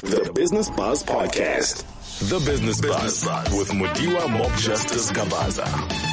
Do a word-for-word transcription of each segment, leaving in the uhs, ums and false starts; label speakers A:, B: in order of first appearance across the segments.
A: The Business Buzz Podcast. The Business Buzz with Mudiwa Mob Justice Gabaza.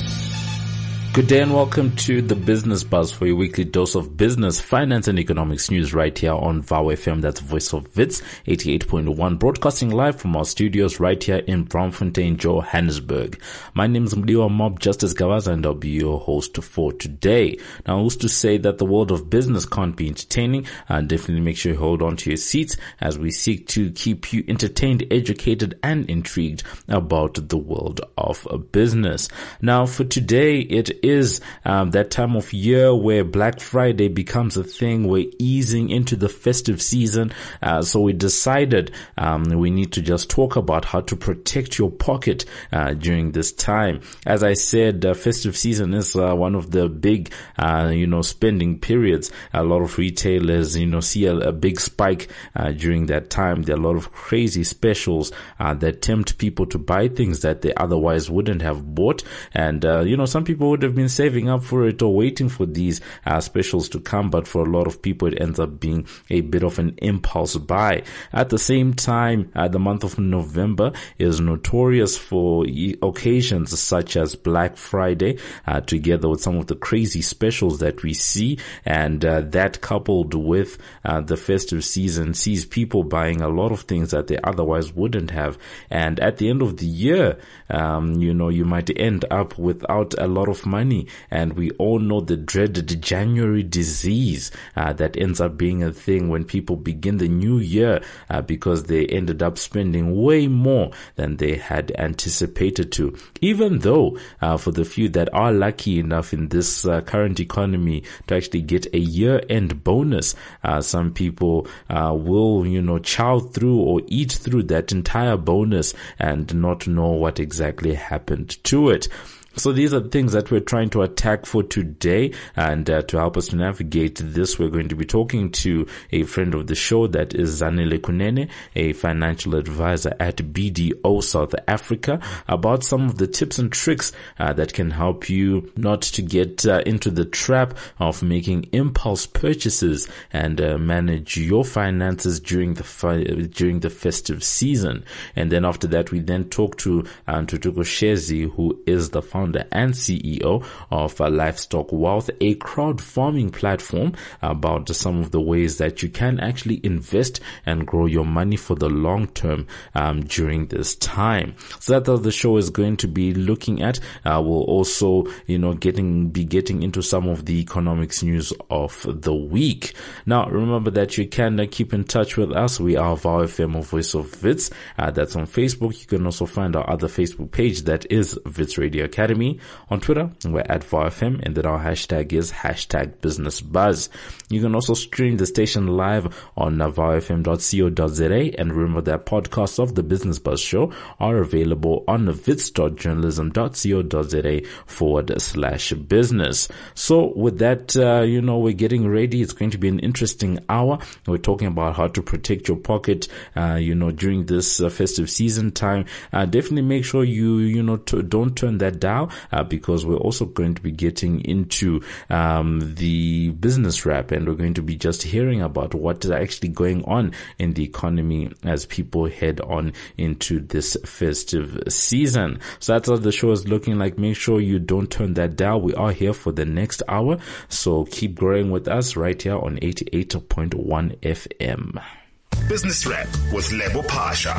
B: Good day and welcome to the Business Buzz for your weekly dose of business, finance and economics news right here on V O W F M. That's Voice of Wits, eighty-eight point one, broadcasting live from our studios right here in Braamfontein, Johannesburg. My name is Mudiwa Mob Justice Gabaza and I'll be your host for today. Now, who's to say that the world of business can't be entertaining? Uh, definitely make sure you hold on to your seats as we seek to keep you entertained, educated and intrigued about the world of business. Now, for today, it is um, that time of year where Black Friday becomes a thing. We're easing into the festive season, uh, so we decided um, we need to just talk about how to protect your pocket uh, during this time. As I said, uh, festive season is uh, one of the big, uh, you know, spending periods. A lot of retailers, you know, see a, a big spike uh, during that time. There are a lot of crazy specials uh, that tempt people to buy things that they otherwise wouldn't have bought, and uh, you know, some people would have been saving up for it or waiting for these uh, specials to come, but for a lot of people it ends up being a bit of an impulse buy. At the same time, uh, the month of November is notorious for e- occasions such as Black Friday, uh, together with some of the crazy specials that we see, and uh, that coupled with uh, the festive season sees people buying a lot of things that they otherwise wouldn't have, and at the end of the year, um, you know, you might end up without a lot of money. And we all know the dreaded January disease uh, that ends up being a thing when people begin the new year uh, because they ended up spending way more than they had anticipated to. Even though uh, for the few that are lucky enough in this uh, current economy to actually get a year-end bonus, uh, some people uh, will, you know, chow through or eat through that entire bonus and not know what exactly happened to it. So these are the things that we're trying to attack for today, and uh, to help us to navigate this, we're going to be talking to a friend of the show, that is Zanele Kunene, a financial advisor at B D O South Africa, about some of the tips and tricks uh, that can help you not to get uh, into the trap of making impulse purchases and uh, manage your finances during the fi- during the festive season. And then after that, we then talk to um, Tutuko Shezi, who is the founder and C E O of uh, Livestock Wealth, a crowd farming platform, about some of the ways that you can actually invest and grow your money for the long term um, during this time. So that's what the show is going to be looking at. Uh, we'll also, you know, getting be getting into some of the economics news of the week. Now, remember that you can uh, keep in touch with us. We are V O W F M or Voice of Wits. Uh, that's on Facebook. You can also find our other Facebook page, that is Wits Radio Academy. On Twitter, we're at V O W F M, and then our hashtag is hashtag Business Buzz. You can also stream the station live on V O W F M dot co dot za, and remember that podcasts of the Business Buzz show are available on wits dot journalism dot co dot za forward slash business. So with that, uh, you know, we're getting ready. It's going to be an interesting hour. We're talking about how to protect your pocket, uh, you know, during this uh, festive season time. Uh, definitely make sure you, you know, t- don't turn that down. Uh, because we're also going to be getting into um, the business wrap, and we're going to be just hearing about what is actually going on in the economy as people head on into this festive season. So that's what the show is looking like. Make sure you don't turn that down. We are here for the next hour, so keep growing with us right here on eighty-eight point one F M.
A: Business Wrap with Lebo Pasha.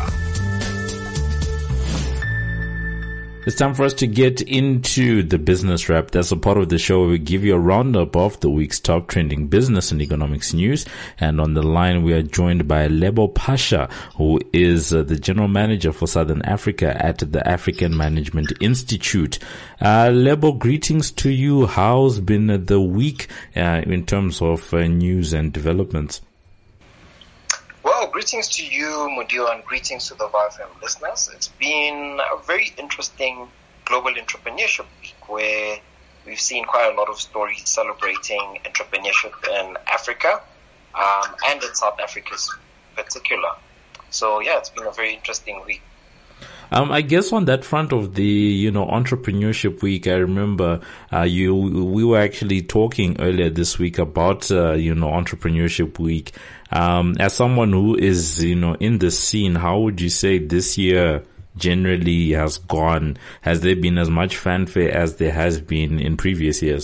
B: It's time for us to get into the business wrap. That's a part of the show where we give you a roundup of the week's top trending business and economics news. And on the line, we are joined by Lebo Pasha, who is uh, the general manager for Southern Africa at the African Management Institute. Uh, Lebo, greetings to you. How's been the week uh, in terms of uh, news and developments?
C: Well, greetings to you, Mudiwa, and greetings to the V O W F M listeners. It's been a very interesting global entrepreneurship week where we've seen quite a lot of stories celebrating entrepreneurship in Africa um, and in South Africa in particular. So, yeah, it's been a very interesting week.
B: Um, I guess on that front of the, you know, entrepreneurship week, I remember, uh, you, we were actually talking earlier this week about, uh, you know, entrepreneurship week. Um, as someone who is, you know, in the scene, how would you say this year generally has gone? Has there been as much fanfare as there has been in previous years?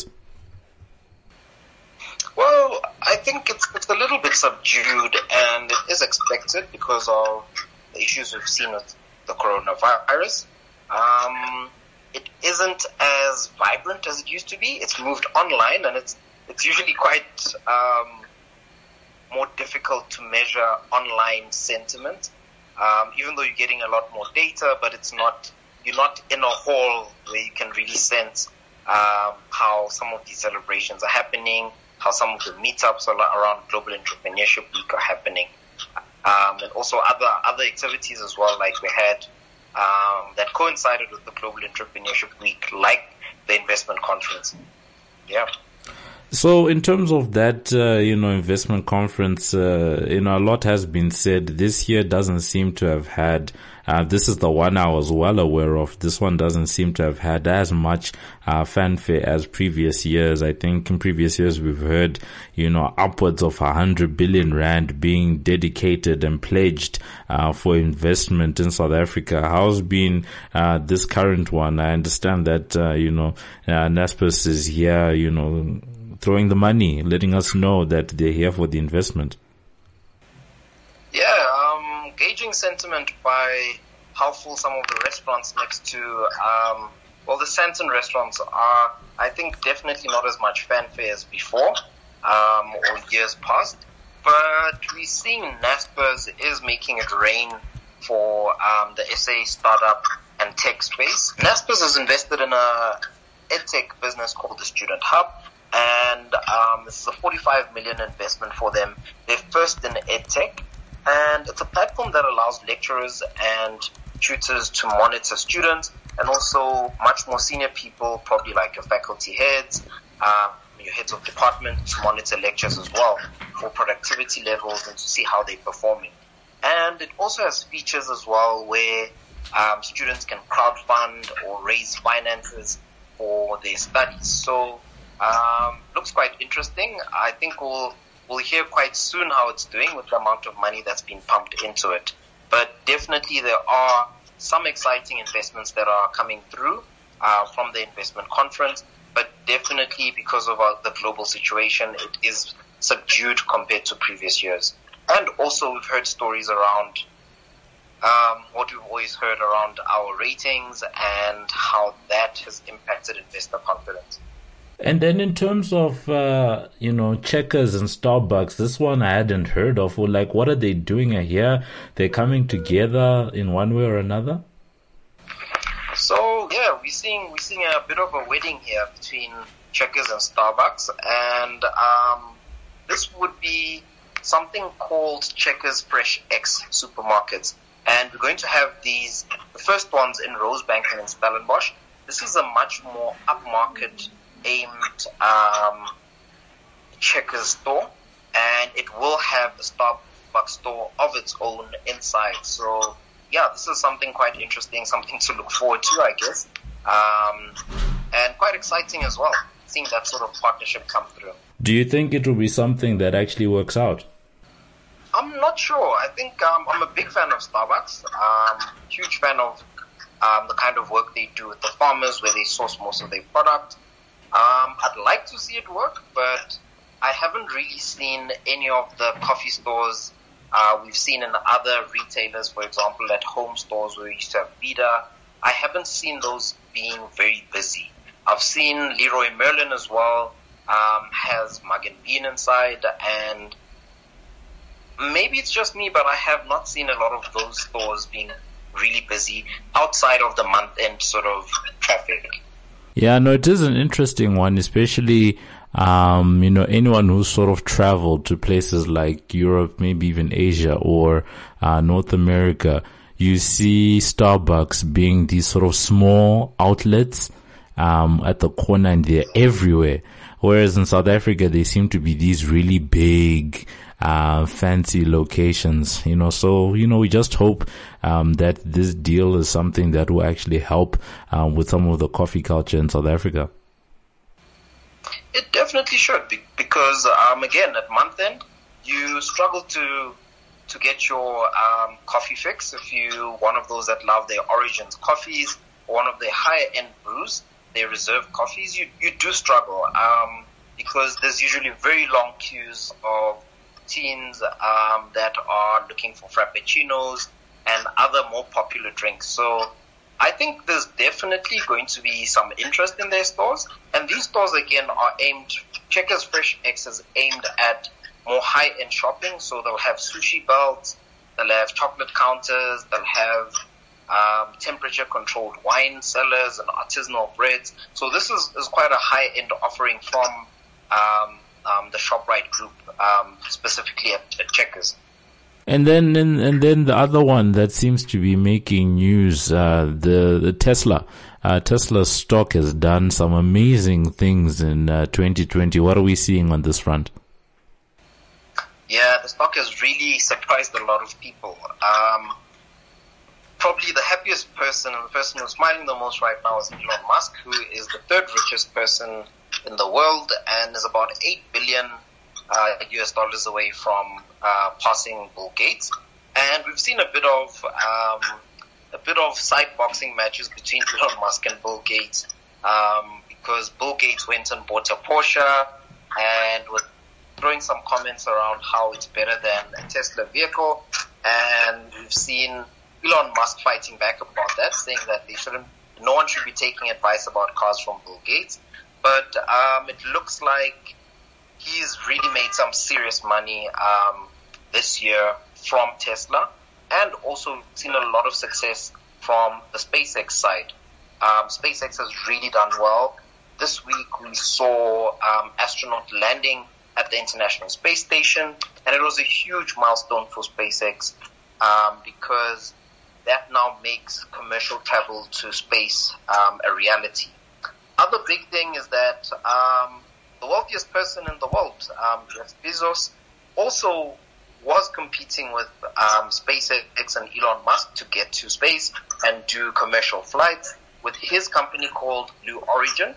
C: Well, I think it's, it's a little bit subdued, and it is expected because of the issues we've seen with the coronavirus. Um, it isn't as vibrant as it used to be. It's moved online, and it's it's usually quite um, more difficult to measure online sentiment. Um, even though you're getting a lot more data, but it's not you're not in a hall where you can really sense um, how some of these celebrations are happening, how some of the meetups around Global Entrepreneurship Week are happening. Um, and also other other activities as well, like we had um, that coincided with the Global Entrepreneurship Week, like the investment conference. Yeah.
B: So in terms of that, uh, you know, investment conference, uh, you know, a lot has been said. This year doesn't seem to have had, uh, this is the one I was well aware of. This one doesn't seem to have had as much, uh, fanfare as previous years. I think in previous years we've heard, you know, upwards of a hundred billion rand being dedicated and pledged, uh, for investment in South Africa. How's been, uh, this current one? I understand that, uh, you know, uh, Naspers is here, you know, throwing the money, letting us know that they're here for the investment.
C: Yeah, um, gauging sentiment by how full some of the restaurants next to, um, well, the Sandton restaurants are, I think, definitely not as much fanfare as before, um, or years past. But we're seeing Naspers is making it rain for um, the S A startup and tech space. Naspers has invested in a edtech business called the Student Hub. And um, this is a forty-five million investment for them. They're first in EdTech, and it's a platform that allows lecturers and tutors to monitor students, and also much more senior people, probably like your faculty heads, um, your heads of department, to monitor lectures as well for productivity levels and to see how they're performing. And it also has features as well where um, students can crowdfund or raise finances for their studies. So Um, looks quite interesting. I think we'll we'll hear quite soon how it's doing with the amount of money that's been pumped into it. But definitely there are some exciting investments that are coming through uh, from the investment conference. But definitely because of uh, the global situation, it is subdued compared to previous years. And also we've heard stories around um, what we've always heard around our ratings and how that has impacted investor confidence.
B: And then in terms of, uh, you know, Checkers and Starbucks, this one I hadn't heard of. Or like, what are they doing here? They're coming together in one way or another?
C: So, yeah, we're seeing, we're seeing a bit of a wedding here between Checkers and Starbucks. And um, this would be something called Checkers Fresh X Supermarkets. And we're going to have these, the first ones in Rosebank and in Stellenbosch. This is a much more upmarket aimed um, Checkers store, and it will have a Starbucks store of its own inside. So yeah, this is something quite interesting, something to look forward to, I guess, um, and quite exciting as well, seeing that sort of partnership come through.
B: Do you think it will be something that actually works out?
C: I'm not sure. I think um, I'm a big fan of Starbucks, um, huge fan of um, the kind of work they do with the farmers, where they source most of their product. Um, I'd like to see it work, but I haven't really seen any of the coffee stores uh, we've seen in other retailers, for example, at home stores where we used to have Vida. I haven't seen those being very busy. I've seen Leroy Merlin as well, um, has Mug and Bean inside, and maybe it's just me, but I have not seen a lot of those stores being really busy outside of the month-end sort of traffic.
B: Yeah, no, it is an interesting one, especially, um, you know, anyone who's sort of traveled to places like Europe, maybe even Asia or, uh, North America. You see Starbucks being these sort of small outlets, um, at the corner, and they're everywhere. Whereas in South Africa, they seem to be these really big, uh, fancy locations, you know. So, you know, we just hope, um, that this deal is something that will actually help, um, with some of the coffee culture in South Africa.
C: It definitely should, because, um, again, at month end, you struggle to, to get your, um, coffee fix. If you one of those that love their Origins coffees, or one of their higher end brews, their reserve coffees, you, you do struggle, um, because there's usually very long queues of teens, um, that are looking for frappuccinos and other more popular drinks. So I think there's definitely going to be some interest in their stores. And these stores, again, are aimed, Checkers Fresh X is aimed at more high-end shopping. So they'll have sushi belts, they'll have chocolate counters, they'll have um, temperature-controlled wine cellars and artisanal breads. So this is, is quite a high-end offering from um, um, the ShopRite group, um, specifically at, at Checkers.
B: And then, and, and then the other one that seems to be making news, uh, the, the Tesla. Uh, Tesla stock has done some amazing things in uh, twenty twenty. What are we seeing on this front?
C: Yeah, the stock has really surprised a lot of people. Um, probably the happiest person and the person who's smiling the most right now is Elon Musk, who is the third richest person in the world and is about eight billion uh, U S dollars away from uh, passing Bill Gates. And we've seen a bit of um, a bit of side boxing matches between Elon Musk and Bill Gates, um, because Bill Gates went and bought a Porsche and was throwing some comments around how it's better than a Tesla vehicle. And we've seen Elon Musk fighting back about that, saying that they shouldn't, no one should be taking advice about cars from Bill Gates. But um, it looks like he's really made some serious money um, this year from Tesla, and also seen a lot of success from the SpaceX side. Um, SpaceX has really done well. This week we saw um, astronaut landing at the International Space Station, and it was a huge milestone for SpaceX um, because that now makes commercial travel to space um, a reality. Other big thing is that um, the wealthiest person in the world, um, Jeff Bezos, also was competing with um, SpaceX and Elon Musk to get to space and do commercial flights with his company called Blue Origin.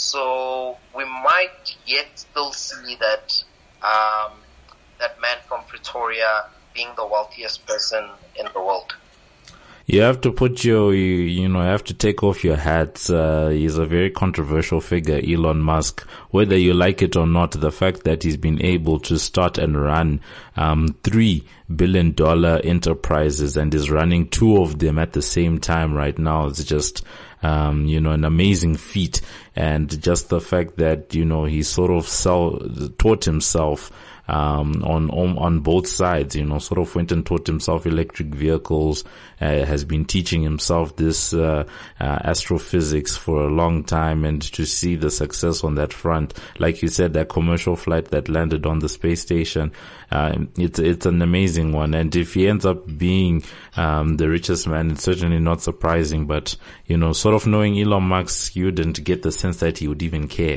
C: So we might yet still see that um, that man from Pretoria being the wealthiest person in the world.
B: You have to put your, you, you know, you have to take off your hats. Uh, he's a very controversial figure, Elon Musk. Whether you like it or not, the fact that he's been able to start and run um three billion dollar enterprises and is running two of them at the same time right now is just, um, you know, an amazing feat. And just the fact that, you know, he sort of self, taught himself Um, on, on, on both sides, you know, sort of went and taught himself electric vehicles, uh, has been teaching himself this, uh, uh, astrophysics for a long time, and to see the success on that front, like you said, that commercial flight that landed on the space station, uh, it's, it's an amazing one. And if he ends up being, um, the richest man, it's certainly not surprising, but, you know, sort of knowing Elon Musk, you didn't get the sense that he would even care.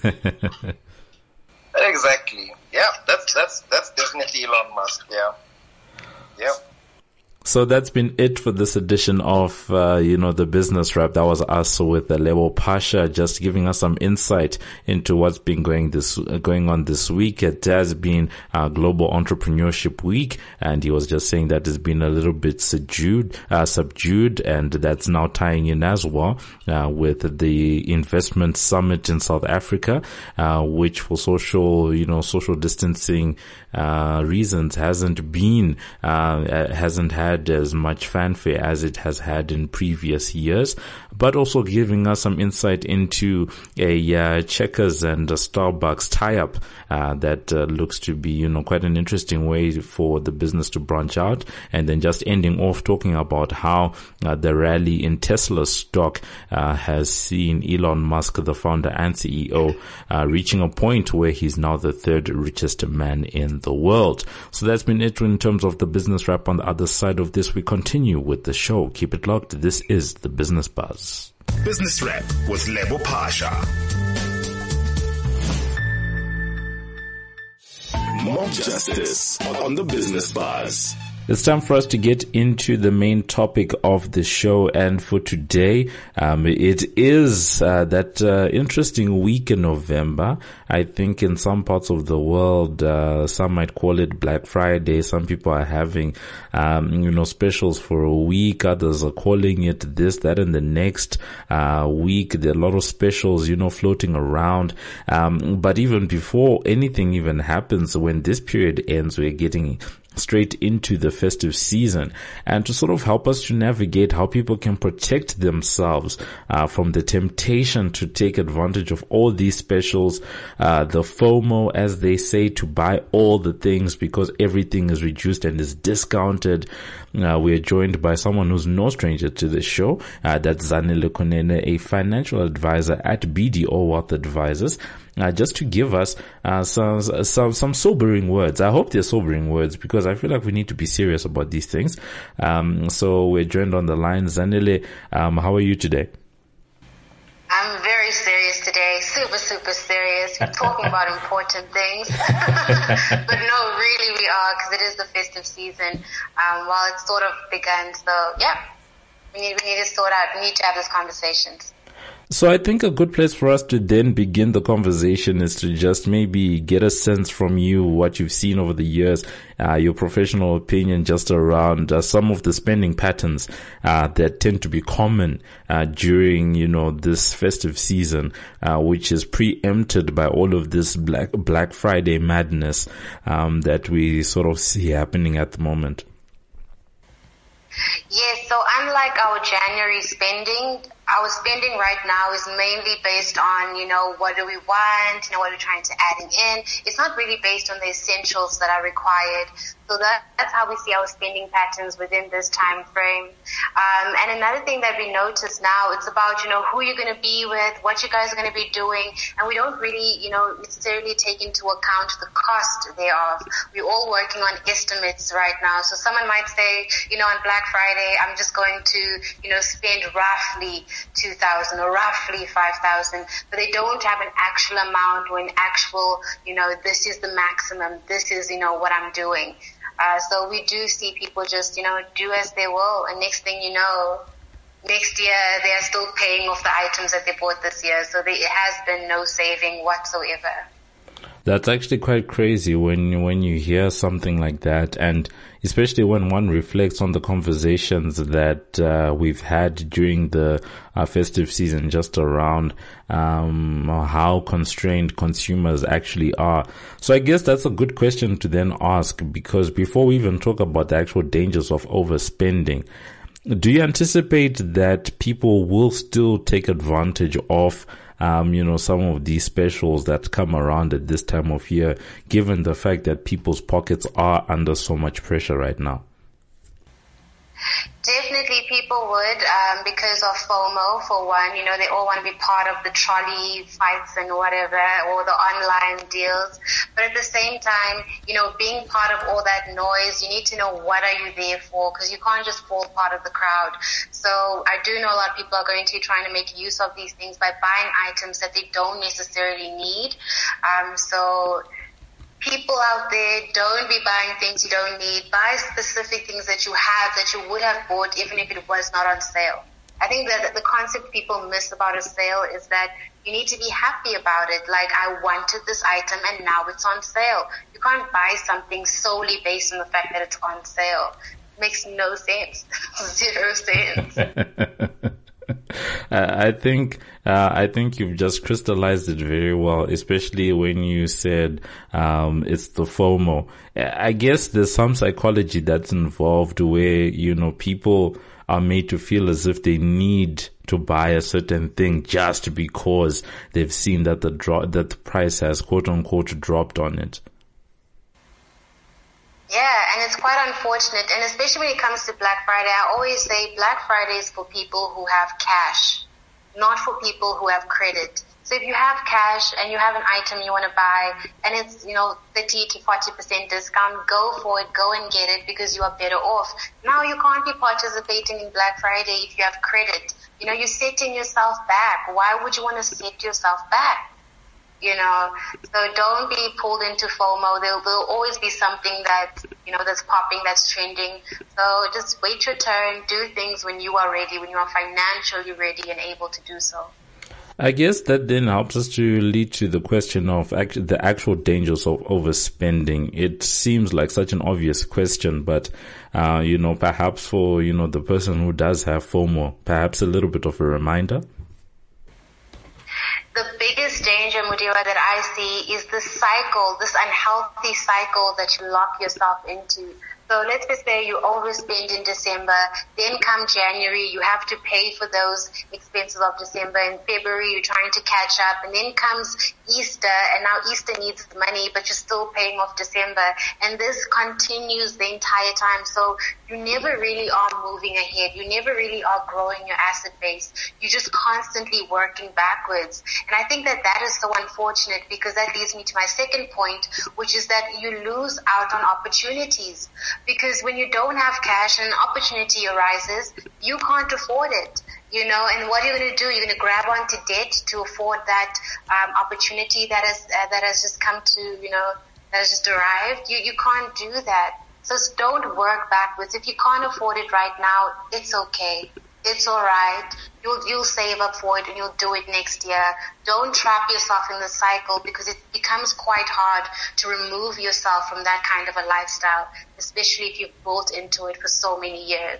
C: Exactly. Yeah, that's that's that's definitely Elon Musk. Yeah, yeah.
B: So that's been it for this edition of, uh, you know, the Business Wrap. That was us with uh, Lebo Pasha, just giving us some insight into what's been going this, uh, going on this week. It has been uh, Global Entrepreneurship Week, and he was just saying that it's been a little bit subdued, uh, subdued, and that's now tying in as well, uh, with the Investment Summit in South Africa, uh, which for social, you know, social distancing, uh, reasons hasn't been, uh, hasn't had as much fanfare as it has had in previous years, but also giving us some insight into a uh, Checkers and a Starbucks tie-up uh, that uh, looks to be, you know, quite an interesting way for the business to branch out. And then just ending off talking about how uh, the rally in Tesla stock uh, has seen Elon Musk, the founder and C E O, uh, reaching a point where he's now the third richest man in the world. So that's been it in terms of the Business Wrap. On the other side of this, we continue with the show. Keep it locked. This is the Business Buzz.
A: Business Wrap with Lebo Pasha. Mob Justice on the Business Buzz.
B: It's time for us to get into the main topic of the show, and for today, um, it is uh, that uh, interesting week in November. I think in some parts of the world, uh, some might call it Black Friday. Some people are having, um, you know, specials for a week. Others are calling it this, that, and the next uh, week. There are a lot of specials, you know, floating around. Um, but even before anything even happens, when this period ends, we're getting straight into the festive season, and to sort of help us to navigate how people can protect themselves uh, from the temptation to take advantage of all these specials, uh, the FOMO, as they say, to buy all the things because everything is reduced and is discounted. Uh, we are joined by someone who's no stranger to the show. Uh, that's Zanele Konene, a financial advisor at B D O Wealth Advisors. Uh, just to give us uh, some some some sobering words. I hope they're sobering words because I feel like we need to be serious about these things. Um, so we're joined on the line. Zanele, um, how are you today?
D: I'm very serious today, super, super serious. We're talking about important things. But no, really we are, because it is the festive season. Um, while it's sort of begun, so yeah, we need, we need to sort out, we need to have those conversations.
B: So I think a good place for us to then begin the conversation is to just maybe get a sense from you what you've seen over the years, uh, your professional opinion just around uh, some of the spending patterns uh, that tend to be common uh, during, you know, this festive season, uh, which is preempted by all of this Black Black Friday madness um, that we sort of see happening at the moment.
D: Yes, so unlike our January spending, our spending right now is mainly based on, you know, what do we want, you know, what are we trying to add in. It's not really based on the essentials that are required. So that, that's how we see our spending patterns within this time frame. Um, and another thing that we notice now, it's about, you know, who you're going to be with, what you guys are going to be doing. And we don't really, you know, necessarily take into account the cost thereof. We're all working on estimates right now. So someone might say, you know, on Black Friday, I'm just going to, you know, spend roughly two thousand or roughly five thousand, but they don't have an actual amount or an actual, you know, this is the maximum, this is, you know, what I'm doing. Uh, so we do see people just, you know, do as they will, and next thing you know, next year they are still paying off the items that they bought this year, so there has been no saving whatsoever.
B: That's actually quite crazy when when you hear something like that, and especially when one reflects on the conversations that uh, we've had during the uh, festive season just around um, how constrained consumers actually are. So I guess that's a good question to then ask, because before we even talk about the actual dangers of overspending, do you anticipate that people will still take advantage of Um, you know, some of these specials that come around at this time of year, given the fact that people's pockets are under so much pressure right now?
D: Definitely people would, um, because of FOMO, for one. You know, they all want to be part of the trolley fights and whatever, or the online deals. But at the same time, you know, being part of all that noise, you need to know what are you there for, because you can't just fall part of the crowd. So I do know a lot of people are going to be trying to make use of these things by buying items that they don't necessarily need. Um, so people out there, don't be buying things you don't need. Buy specific things that you have that you would have bought even if it was not on sale. I think that the concept people miss about a sale is that you need to be happy about it. Like, I wanted this item and now it's on sale. You can't buy something solely based on the fact that it's on sale. It makes no sense. Zero sense.
B: I think uh, I think you've just crystallized it very well, especially when you said um, it's the FOMO. I guess there's some psychology that's involved where, you know, people are made to feel as if they need to buy a certain thing just because they've seen that the dro- that the price has quote unquote dropped on it.
D: Yeah, and it's quite unfortunate, and especially when it comes to Black Friday, I always say Black Friday is for people who have cash, not for people who have credit. So if you have cash and you have an item you want to buy and it's, you know, thirty to forty percent discount, go for it, go and get it because you are better off. Now you can't be participating in Black Friday if you have credit. You know, you're setting yourself back. Why would you want to set yourself back? you know. So don't be pulled into FOMO. There will always be something that, you know, that's popping, that's trending. So just wait your turn, do things when you are ready, when you are financially ready and able to do so.
B: I guess that then helps us to lead to the question of act- the actual dangers of overspending. It seems like such an obvious question, but, uh, you know, perhaps for, you know, the person who does have FOMO, perhaps a little bit of a reminder.
D: The biggest danger, Mudiwa, that I see is this cycle, this unhealthy cycle that you lock yourself into. So let's just say you overspend in December, then come January, you have to pay for those expenses of December. In February, you're trying to catch up, and then comes Easter, and now Easter needs money, but you're still paying off December. And this continues the entire time. So you never really are moving ahead. You never really are growing your asset base. You're just constantly working backwards. And I think that that is so unfortunate, because that leads me to my second point, which is that you lose out on opportunities. Because when you don't have cash and an opportunity arises, you can't afford it, you know, and what are you going to do? You're going to grab onto debt to afford that um, opportunity that has, uh, that has just come to, you know, that has just arrived. You, you can't do that. So don't work backwards. If you can't afford it right now, it's okay. It's all right. You'll, you'll save up for it and you'll do it next year. Don't trap yourself in the cycle, because it becomes quite hard to remove yourself from that kind of a lifestyle, especially if you've built into it for so many years.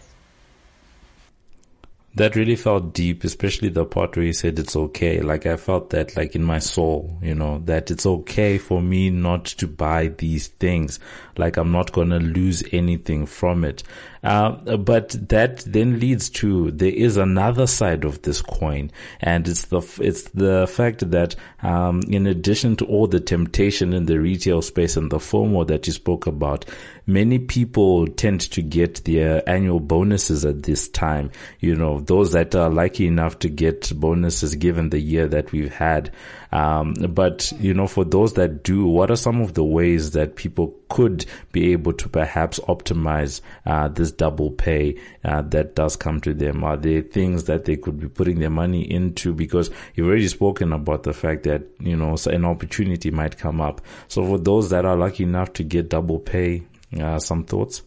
B: That really felt deep, especially the part where you said it's okay. Like, I felt that like in my soul, you know, that it's okay for me not to buy these things. Like, I'm not going to lose anything from it. Uh, but that then leads to, there is another side of this coin, and it's the, it's the fact that, um, in addition to all the temptation in the retail space and the FOMO that you spoke about, many people tend to get their annual bonuses at this time. You know, those that are lucky enough to get bonuses given the year that we've had. Um, but, you know, for those that do, what are some of the ways that people could be able to perhaps optimize, uh, this double pay, uh, that does come to them? Are there things that they could be putting their money into? Because you've already spoken about the fact that, you know, an opportunity might come up. So for those that are lucky enough to get double pay, uh, some thoughts?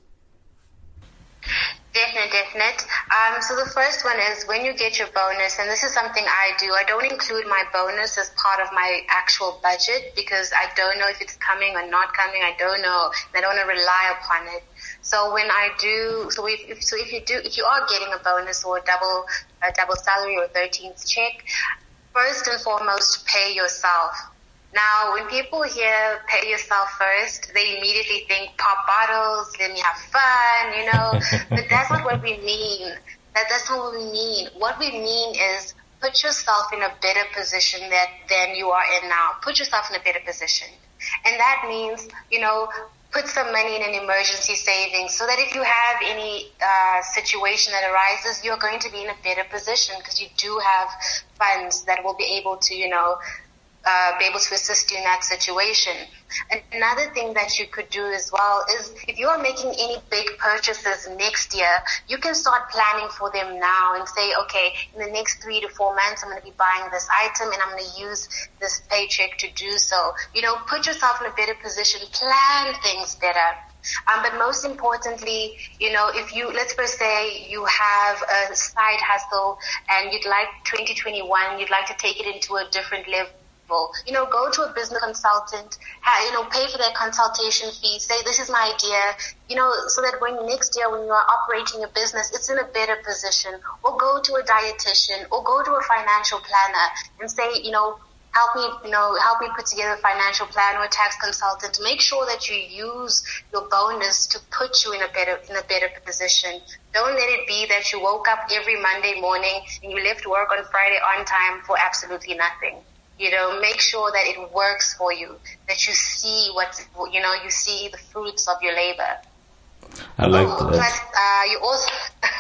D: Definite, definite. Um, so the first one is when you get your bonus, and this is something I do, I don't include my bonus as part of my actual budget, because I don't know if it's coming or not coming. I don't know. I don't want to rely upon it. So when I do, so if, if so if you do, if you are getting a bonus or a double, a double salary or thirteenth check, first and foremost, pay yourself. Now, when people hear pay yourself first, they immediately think pop bottles, let me have fun, you know, but that's not what we mean. That, that's not what we mean. What we mean is put yourself in a better position that, than you are in now. Put yourself in a better position. And that means, you know, put some money in an emergency savings so that if you have any uh, situation that arises, you're going to be in a better position because you do have funds that will be able to, you know, Uh, be able to assist you in that situation. And another thing that you could do as well is if you are making any big purchases next year, you can start planning for them now and say, okay, in the next three to four months, I'm going to be buying this item and I'm going to use this paycheck to do so. You know, put yourself in a better position, plan things better. Um, but most importantly, you know, if you, let's first say you have a side hustle and you'd like twenty twenty-one, you'd like to take it into a different level. You know, go to a business consultant, you know, pay for their consultation fee, say this is my idea, you know, so that when next year when you are operating a business, it's in a better position. Or go to a dietitian or go to a financial planner and say, you know, help me, you know, help me put together a financial plan or a tax consultant. Make sure that you use your bonus to put you in a better, in a better position. Don't let it be that you woke up every Monday morning and you left work on Friday on time for absolutely nothing. You know, make sure that it works for you, that you see what, you know, you see the fruits of your labor.
B: I like
D: oh,
B: that.
D: Plus, uh, you also,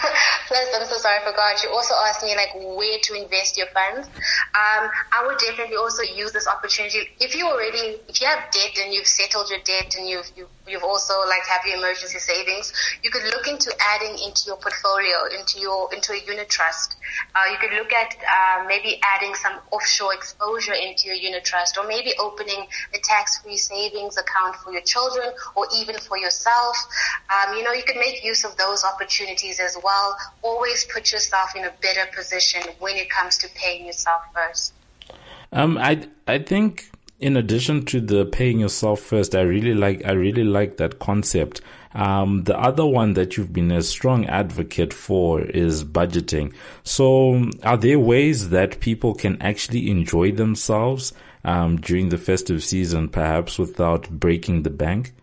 D: Plus, I'm so sorry, I forgot. You also asked me like where to invest your funds. Um, I would definitely also use this opportunity. If you already, if you have debt and you've settled your debt and you've, you've, you've also like have your emergency savings, you could look into adding into your portfolio, into your, into a unit trust. Uh, you could look at, uh, maybe adding some offshore exposure into your unit trust, or maybe opening a tax-free savings account for your children or even for yourself. Um, you know, you could make use of those opportunities as well. Always put yourself in a better position when it comes to paying yourself first.
B: Um, I I think in addition to the paying yourself first, I really like I really like that concept. Um, the other one that you've been a strong advocate for is budgeting. So, are there ways that people can actually enjoy themselves um, during the festive season, perhaps without breaking the bank?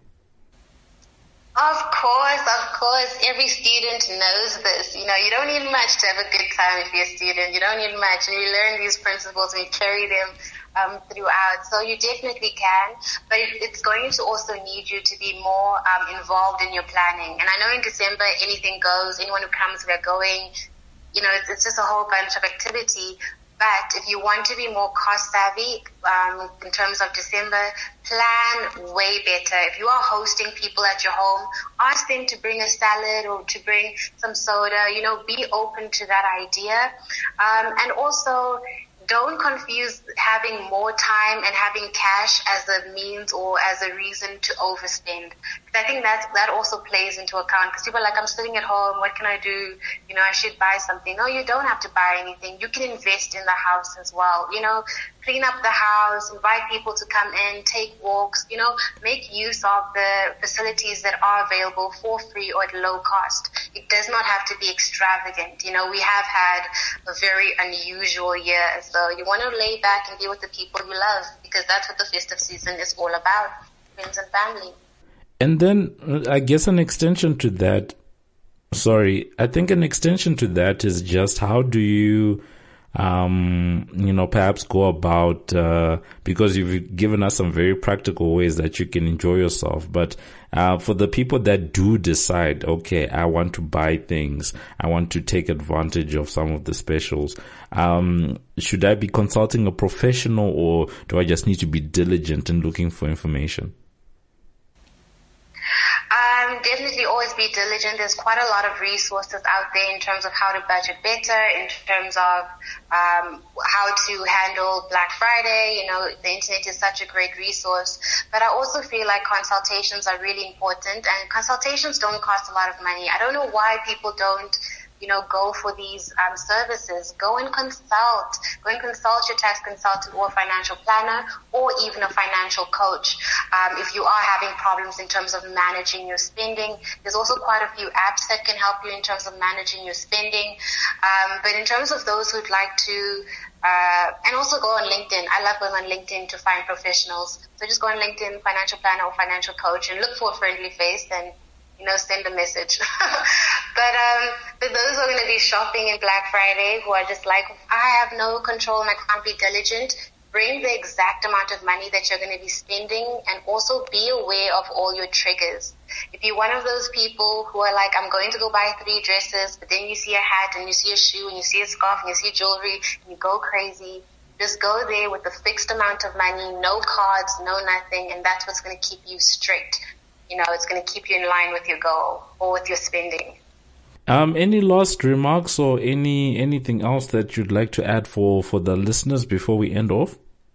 D: Of course, of course. Every student knows this. You know, you don't need much to have a good time if you're a student. You don't need much. And you learn these principles and you carry them um, throughout. So you definitely can. But it, it's going to also need you to be more um, involved in your planning. And I know in December, anything goes. Anyone who comes, we're going. You know, it's, it's just a whole bunch of activity. But if you want to be more cost savvy um, in terms of December, plan way better. If you are hosting people at your home, ask them to bring a salad or to bring some soda. You know, be open to that idea. Um, and also, don't confuse having more time and having cash as a means or as a reason to overspend. Because I think that that also plays into account. Because people are like, I'm sitting at home, what can I do? You know, I should buy something. No, you don't have to buy anything. You can invest in the house as well. You know, clean up the house, invite people to come in, take walks, you know, make use of the facilities that are available for free or at low cost. It does not have to be extravagant. You know, we have had a very unusual year. So you want to lay back and be with the people you love, because that's what the festive season is all about, friends and family.
B: And then I guess an extension to that, sorry, I think an extension to that is just how do you, um, you know, perhaps go about, uh, because you've given us some very practical ways that you can enjoy yourself. But, uh, for the people that do decide, okay, I want to buy things, I want to take advantage of some of the specials, um, should I be consulting a professional, or do I just need to be diligent in looking for information?
D: Um, definitely always be diligent. There's quite a lot of resources out there in terms of how to budget better, in terms of um, how to handle Black Friday. You know, the internet is such a great resource. But I also feel like consultations are really important, and consultations don't cost a lot of money. I don't know why people don't, you know, go for these um, services. Go and consult. Go and consult your tax consultant or financial planner, or even a financial coach. Um, if you are having problems in terms of managing your spending, there's also quite a few apps that can help you in terms of managing your spending. Um, but in terms of those who'd like to, uh, and also go on LinkedIn. I love going on LinkedIn to find professionals. So just go on LinkedIn, financial planner or financial coach, and look for a friendly face and, you know, send a message. But um, for those who are going to be shopping in Black Friday, who are just like, I have no control and I can't be diligent, bring the exact amount of money that you're going to be spending, and also be aware of all your triggers. If you're one of those people who are like, I'm going to go buy three dresses, but then you see a hat and you see a shoe and you see a scarf and you see jewelry and you go crazy, just go there with a fixed amount of money, no cards, no nothing, and that's what's going to keep you strict. You know, it's going to keep you in line with your goal or with your spending.
B: Um, any last remarks or any anything else that you'd like to add for, for the listeners before we end off?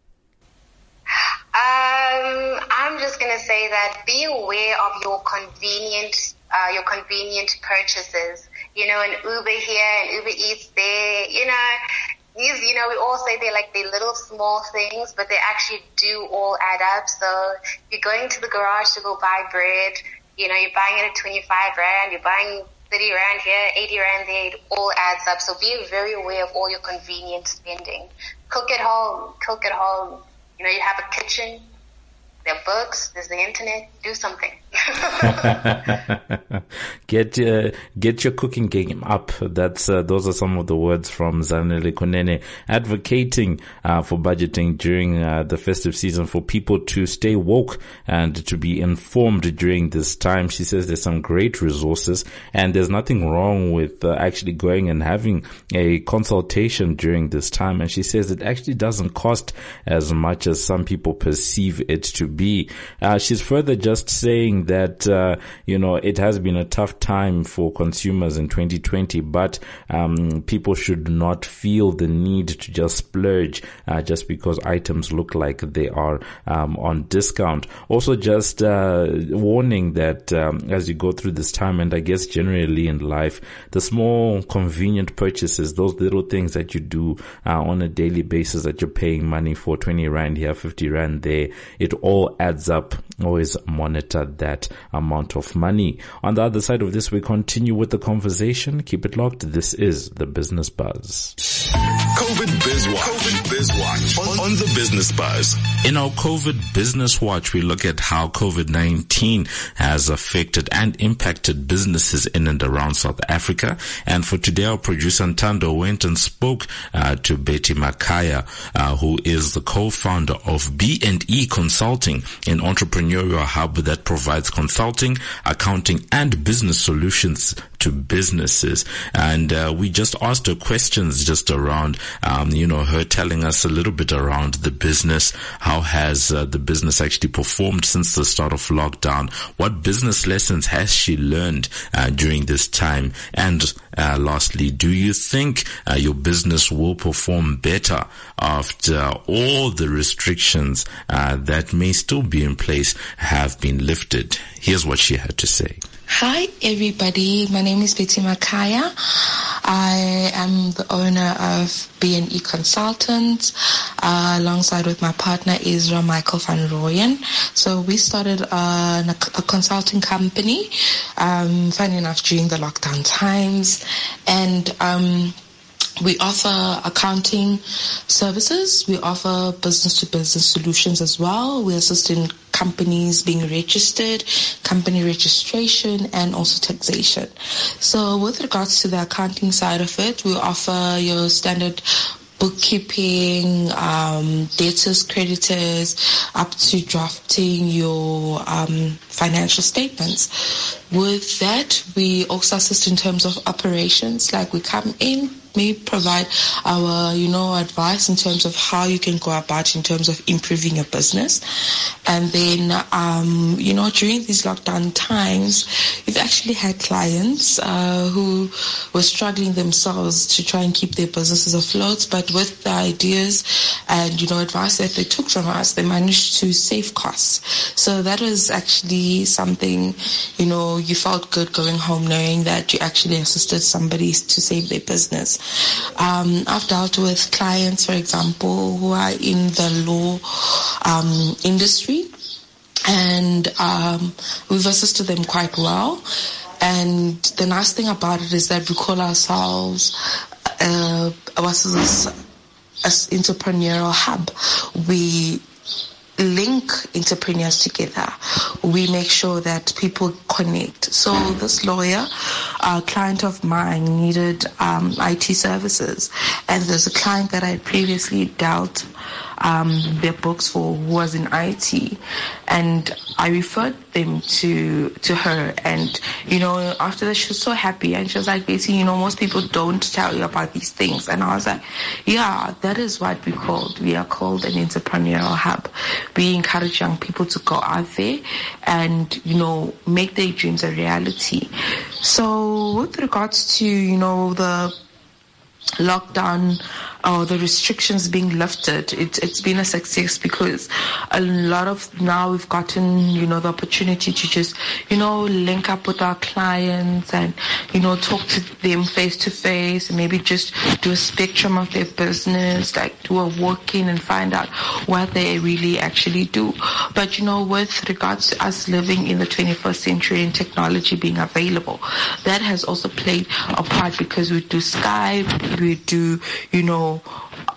D: Um, I'm just going to say that be aware of your convenient, uh, your convenient purchases. You know, an Uber here and Uber Eats there, you know, these, you know, we all say they're like the little small things, but they actually do all add up. So if you're going to the garage to go buy bread, you know, you're buying it at twenty-five rand, you're buying thirty rand here, eighty rand there, it all adds up. So be very aware of all your convenient spending. Cook at home, cook at home. You know, you have a kitchen, There are books, there's the internet, do something.
B: get uh, get your cooking game up. That's uh, those are some of the words from Zanele Kunene, advocating uh, for budgeting during uh, the festive season for people to stay woke and to be informed during this time. She says there's some great resources and there's nothing wrong with uh, actually going and having a consultation during this time. And she says it actually doesn't cost as much as some people perceive it to be. Uh, she's further just saying that, uh, you know, it has been a tough time for consumers in twenty twenty, but um, people should not feel the need to just splurge uh, just because items look like they are um, on discount. Also just uh, warning that um, as you go through this time, and I guess generally in life, the small convenient purchases, those little things that you do uh, on a daily basis that you're paying money for, twenty rand here, fifty rand there, it all adds up. Always monitor that amount of money. On the other side of this, we continue with the conversation. Keep it locked. This is the Business Buzz.
A: COVID Biz Watch. COVID Biz Watch on, on the Business Buzz.
B: In our COVID Business Watch, we look at how COVID nineteen has affected and impacted businesses in and around South Africa. And for today, our producer Ntando went and spoke uh, to Betty Makaya, uh, who is the co-founder of B and E Consulting, an entrepreneurial hub that provides consulting, accounting, and business solutions to businesses. And uh, we just asked her questions just around, um, you know, her telling us a little bit around the business. How has uh, the business actually performed since the start of lockdown? What business lessons has she learned uh, during this time? And uh, lastly, do you think uh, your business will perform better after all the restrictions uh, that may still be in place have been lifted? Here's what she had to say.
E: Hi everybody, my name is Betty Makaya. I am the owner of B and E Consultants, uh, alongside with my partner Ezra Michael van Rooyen. So we started uh, a, a consulting company, um, funny enough, during the lockdown times, and um, we offer accounting services. We offer business-to-business solutions as well. We assist in companies being registered, company registration, and also taxation. So with regards to the accounting side of it, we offer your standard bookkeeping, um, debtors, creditors, up to drafting your um, financial statements. With that, we also assist in terms of operations, like we come in, may provide our, you know, advice in terms of how you can go about in terms of improving your business. And then, um, you know, during these lockdown times, we've actually had clients uh, who were struggling themselves to try and keep their businesses afloat, but with the ideas and, you know, advice that they took from us, they managed to save costs. So that was actually something, you know, you felt good going home knowing that you actually assisted somebody to save their business. Um, I've dealt with clients, for example, who are in the law um, industry, and um, we've assisted them quite well. And the nice thing about it is that we call ourselves uh, as entrepreneurial hub. We link entrepreneurs together. We make sure that people connect. So this lawyer, a client of mine, needed um, I T services, and there's a client that I previously dealt um, their books for who was in I T, and I referred them to to her. And you know, after that, she was so happy, and she was like, basically, you know, most people don't tell you about these things. And I was like, yeah, that is what we called. We are called an entrepreneurial hub. We encourage young people to go out there and, you know, make their dreams a reality. So with regards to, you know, the lockdown or the restrictions being lifted, it, it's been a success, because a lot of now we've gotten, you know, the opportunity to just, you know, link up with our clients and, you know, talk to them face to face, and maybe just do a spectrum of their business, like do a walk-in and find out what they really actually do. But, you know, with regards to us living in the twenty-first century and technology being available, that has also played a part, because we do Skype, we do, you know,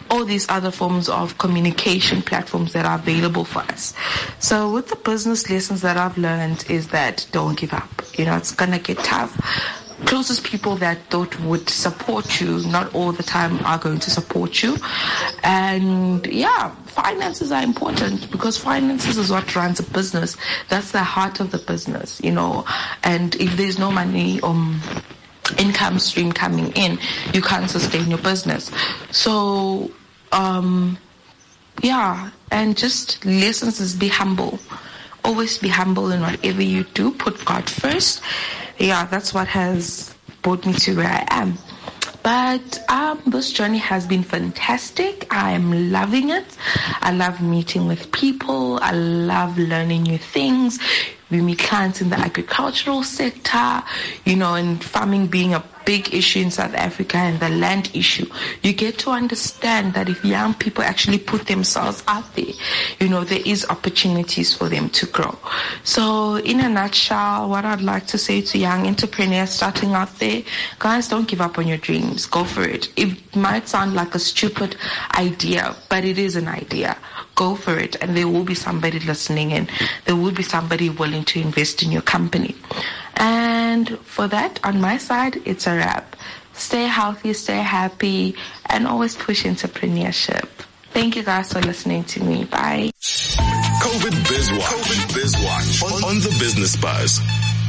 E: all these other forms of communication platforms that are available for us. So with the business lessons that I've learned is that don't give up. You know, it's going to get tough. Closest people that thought would support you, not all the time are going to support you. And yeah, finances are important because finances is what runs a business. That's the heart of the business, you know. And if there's no money or income stream coming in, you can't sustain your business. So, um, yeah, and just lessons is be humble. Always be humble in whatever you do. Put God first. Yeah, that's what has brought me to where I am. But um, this journey has been fantastic. I am loving it. I love meeting with people. I love learning new things. We meet clients in the agricultural sector, you know, and farming being a big issue in South Africa and the land issue. You get to understand that if young people actually put themselves out there, you know, there is opportunities for them to grow. So in a nutshell, what I'd like to say to young entrepreneurs starting out there, guys, don't give up on your dreams. Go for it. It might sound like a stupid idea, but it is an idea. Go for it, and there will be somebody listening in. There will be somebody willing to invest in your company. And for that, on my side, it's a wrap. Stay healthy, stay happy, and always push entrepreneurship. Thank you guys for listening to me. Bye.
A: COVID Biz Watch. COVID Biz Watch on, on the Business Buzz.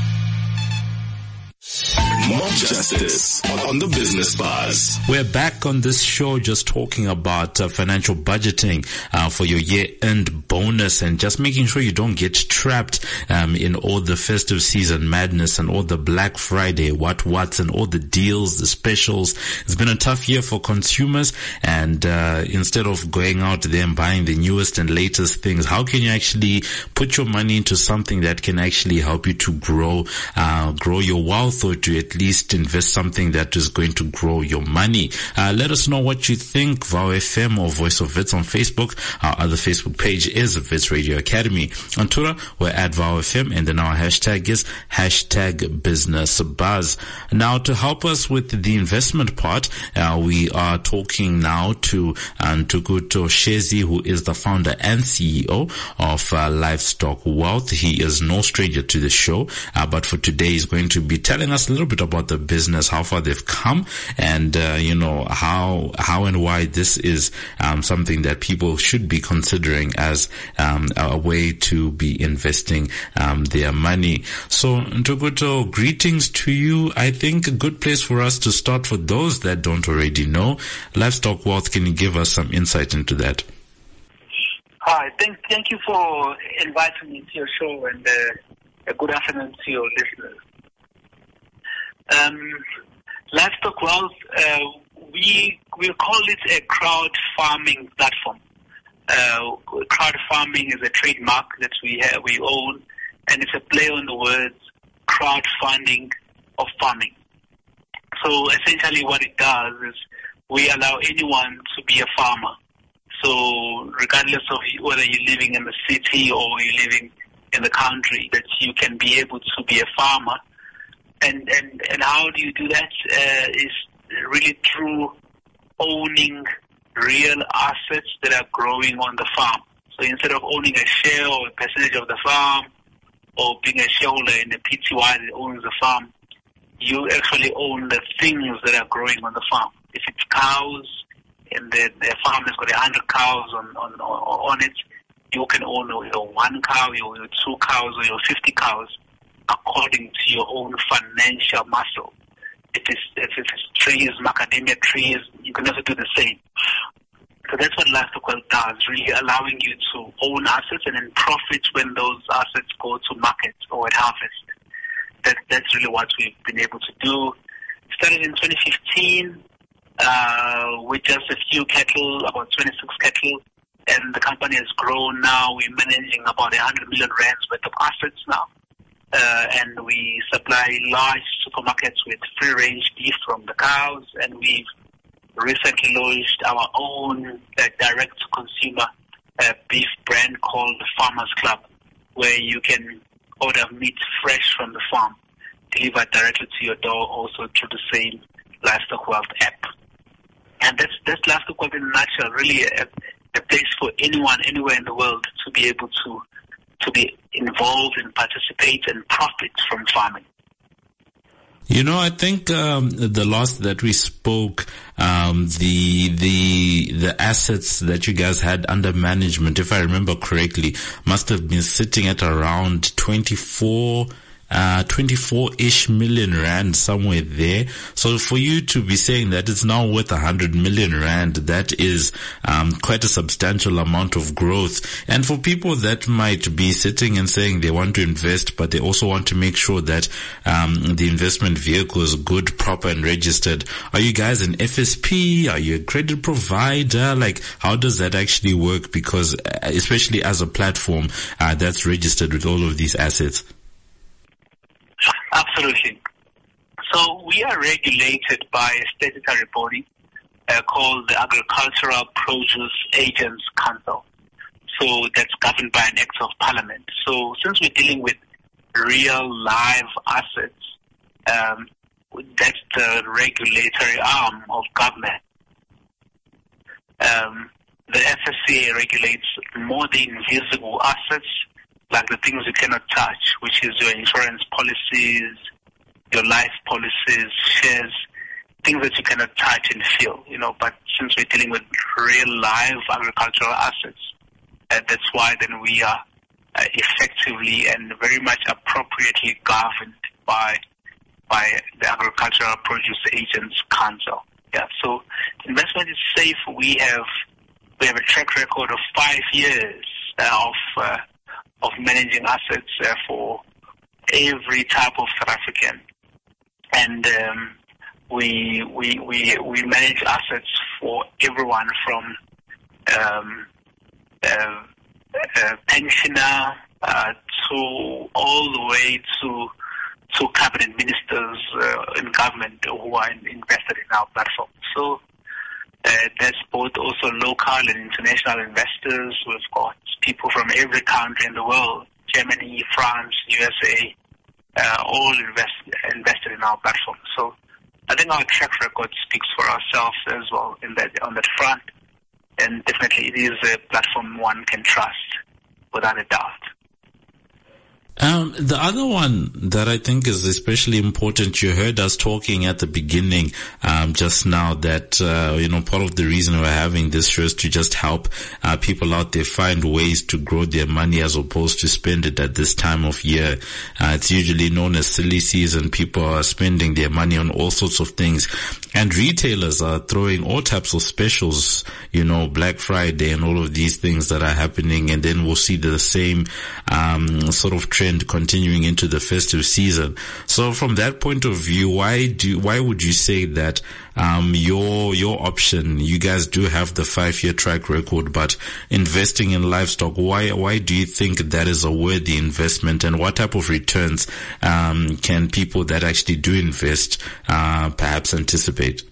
A: Mob Justice on the Business Buzz.
B: We're back on this show just talking about uh, financial budgeting uh, for your year-end bonus and just making sure you don't get trapped um, in all the festive season madness and all the Black Friday what-whats and all the deals, the specials. It's been a tough year for consumers, and uh, instead of going out there and buying the newest and latest things, how can you actually put your money into something that can actually help you to grow, uh, grow your wealth, or to at least invest something that is going to grow your money? Uh, let us know what you think. Vow F M or Voice of Wits on Facebook. Our other Facebook page is Wits Radio Academy. On Twitter, we're at Vow F M, and then our hashtag is hashtag Business Buzz. Now, to help us with the investment part, uh, we are talking now to Ntukuto Shezi, who is the founder and C E O of uh, Livestock Wealth. He is no stranger to the show, uh, but for today, he's going to be telling us a little bit about the business, how far they've come, and uh, you know how how and why this is um, something that people should be considering as um, a way to be investing um, their money. So, Ntukuto, greetings to you. I think a good place for us to start, for those that don't already know, Livestock Wealth. Can you give us some insight into that?
F: Hi, thank thank you for inviting me to your show, and uh, a good afternoon to your listeners. Um, Livestock Wealth, uh, we we call it a crowd farming platform. Uh, crowd farming is a trademark that we have, we own, and it's a play on the words crowdfunding of farming. So essentially, what it does is we allow anyone to be a farmer. So regardless of whether you're living in the city or you're living in the country, that you can be able to be a farmer. And, and, and how do you do that? Uh, is really through owning real assets that are growing on the farm. So instead of owning a share or a percentage of the farm, or being a shareholder in the P T Y that owns the farm, you actually own the things that are growing on the farm. If it's cows, and the, the farm has got a hundred cows on, on, on it, you can own your one cow, your, your two cows, or your fifty cows, according to your own financial muscle. If it's, if it's trees, macadamia trees, you can also do the same. So that's what Livestock Wealth does, really allowing you to own assets and then profit when those assets go to market or at harvest. That, that's really what we've been able to do. Started in twenty fifteen uh, with just a few cattle, about twenty-six cattle, and the company has grown now. We're managing about one hundred million rands worth of assets now. Uh, and we supply large supermarkets with free-range beef from the cows, and we've recently launched our own uh, direct-to-consumer uh, beef brand called the Farmers Club, where you can order meat fresh from the farm, delivered directly to your door, also through the same Livestock Wealth app. and that's that's Lastokwalt in a nutshell. Really, a, a place for anyone, anywhere in the world, to be able to to be involved and participate and profit from farming.
B: You know, I think um, the last that we spoke, um, the the the assets that you guys had under management, if I remember correctly, must have been sitting at around twenty-four. Uh, twenty-four-ish million rand, somewhere there. So for you to be saying that it's now worth one hundred million rand, that is um, quite a substantial amount of growth. And for people that might be sitting and saying they want to invest, but they also want to make sure that um, the investment vehicle is good, proper, and registered, are you guys an F S P? Are you a credit provider? Like, how does that actually work? Because especially as a platform uh, that's registered with all of these assets.
F: Absolutely. So we are regulated by a statutory body uh, called the Agricultural Produce Agents Council. So that's governed by an Act of Parliament. So since we're dealing with real live assets, um, that's the regulatory arm of government. Um, the F S C A regulates more the invisible assets, like the things you cannot touch, which is your insurance policies, your life policies, shares, things that you cannot touch and feel, you know. But since we're dealing with real live agricultural assets, uh, that's why then we are uh, effectively and very much appropriately governed by by the Agricultural Produce Agents Council. Yeah, so investment is safe. We have we have a track record of five years uh, of uh, of managing assets uh, for every type of South African, and um, we we we we manage assets for everyone from um, uh, uh, pensioner uh, to all the way to to cabinet ministers uh, in government who are invested in our platform. So uh, there's both also local and international investors. We've got people from every country in the world, Germany, France, U S A, uh, all invest, invested in our platform. So I think our track record speaks for ourselves as well in that, on that front. And definitely it is a platform one can trust without a doubt.
B: Um, the other one that I think is especially important, you heard us talking at the beginning, um, just now that, uh, you know, part of the reason we're having this show is to just help, uh, people out there find ways to grow their money as opposed to spend it at this time of year. Uh, it's usually known as silly season. People are spending their money on all sorts of things, and retailers are throwing all types of specials, you know, Black Friday and all of these things that are happening, and then we'll see the same, um, sort of trend continuing into the festive season. So from that point of view, why do why would you say that um your your option, you guys do have the five year track record, but investing in livestock, why why do you think that is a worthy investment, and what type of returns um can people that actually do invest uh perhaps anticipate?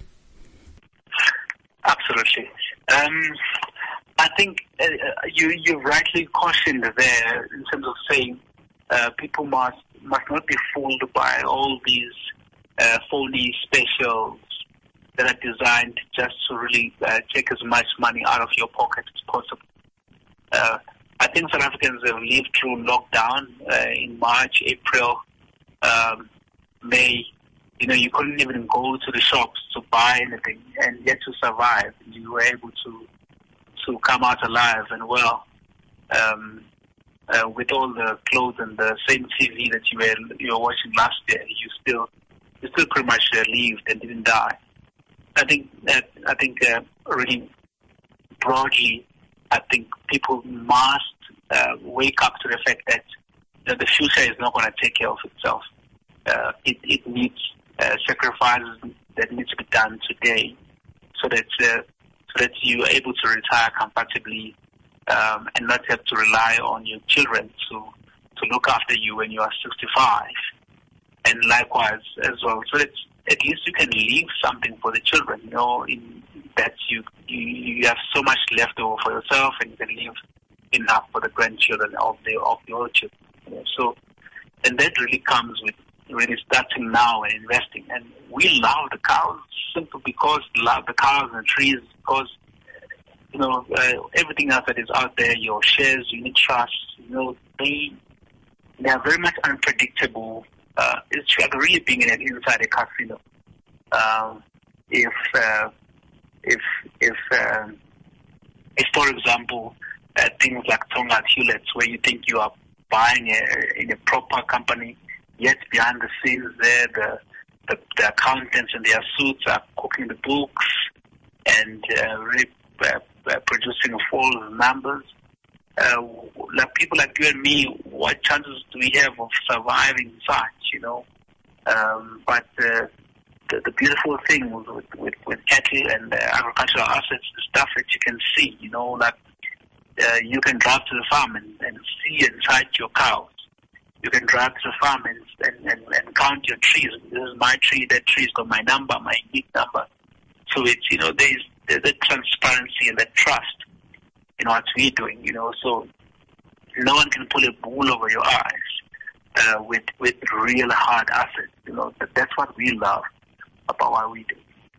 F: Absolutely. Um I think uh, you you rightly cautioned there in terms of saying Uh, people must must not be fooled by all these uh, phony specials that are designed just to really uh, take as much money out of your pocket as possible. Uh, I think South Africans have lived through lockdown uh, in March, April, um, May. You know, you couldn't even go to the shops to buy anything, and yet to survive, you were able to to come out alive and well. Um, Uh, with all the clothes and the same T V that you were you were watching last year, you still you still pretty much uh, lived and didn't die. I think that I think uh, really broadly, I think people must uh, wake up to the fact that you know, the future is not going to take care of itself. Uh, it it needs uh, sacrifices that need to be done today, so that uh, so that you are able to retire comfortably. Um, and not have to rely on your children to, to look after you when you are sixty-five. And likewise as well, so that at least you can leave something for the children, you know, in that you, you, you have so much left over for yourself, and you can leave enough for the grandchildren of the, of the old children. You know, so, and that really comes with really starting now and investing. And we love the cows. simple because love the cows and the trees, because, you know, uh, everything else that is out there, your shares, unit trusts, you know, they, they are very much unpredictable. Uh, it's like really being in, inside a casino. Um, if, uh, if, if, um, if, for example, uh, things like Tonga Hewlett, where you think you are buying a, in a proper company, yet behind the scenes there, the, the, the accountants in their suits are cooking the books and uh, really uh, uh, producing false numbers. Uh, like people like you and me, what chances do we have of surviving such, you know? Um, but uh, the, the beautiful thing with, with, with cattle and uh, agricultural assets is stuff that you can see, you know, like uh, you can drive to the farm and, and see inside your cows. You can drive to the farm and, and, and, and count your trees. This is my tree, that tree's got my number, my unique number. So it's, you know, there's, there's that transparency and that trust in what we're doing, you know, so no one can pull a wool over your eyes uh, with with real hard assets, you know. That, that's what we love about what we do.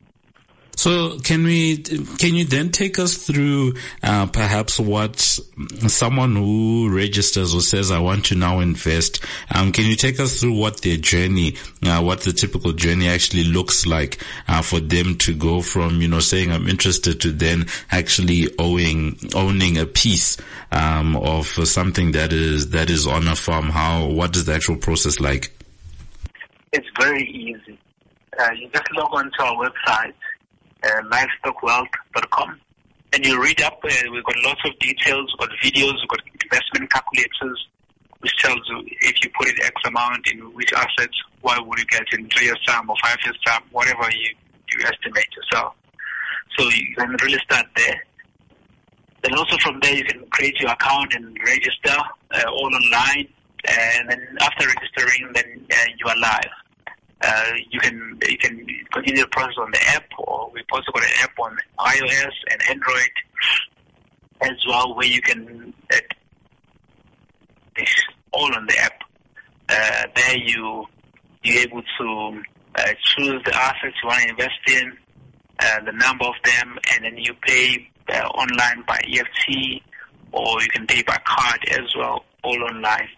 B: So can we, can you then take us through uh, perhaps what someone who registers or says, I want to now invest, um, can you take us through what their journey, uh, what the typical journey actually looks like uh, for them to go from, you know, saying I'm interested to then actually owning, owning a piece um, of something that is, that is on a farm? How, what is the actual process like?
F: It's very easy. Uh, you just log on to our website, Uh, livestock wealth dot com, and you read up. Uh, we've got lots of details, we've got videos, we've got investment calculators, which tells you if you put in X amount in which assets, what would you get in three years time or five years time, whatever you, you estimate yourself. So you can really start there. Then also from there you can create your account and register uh, all online, and then after registering, then uh, you are live. Uh, you can you can continue the process on the app, or we've also got an app on iOS and Android as well, where you can uh, it's all on the app. Uh, there you you're able to uh, choose the assets you want to invest in, uh, the number of them, and then you pay uh, online by E F T, or you can pay by card as well, all online.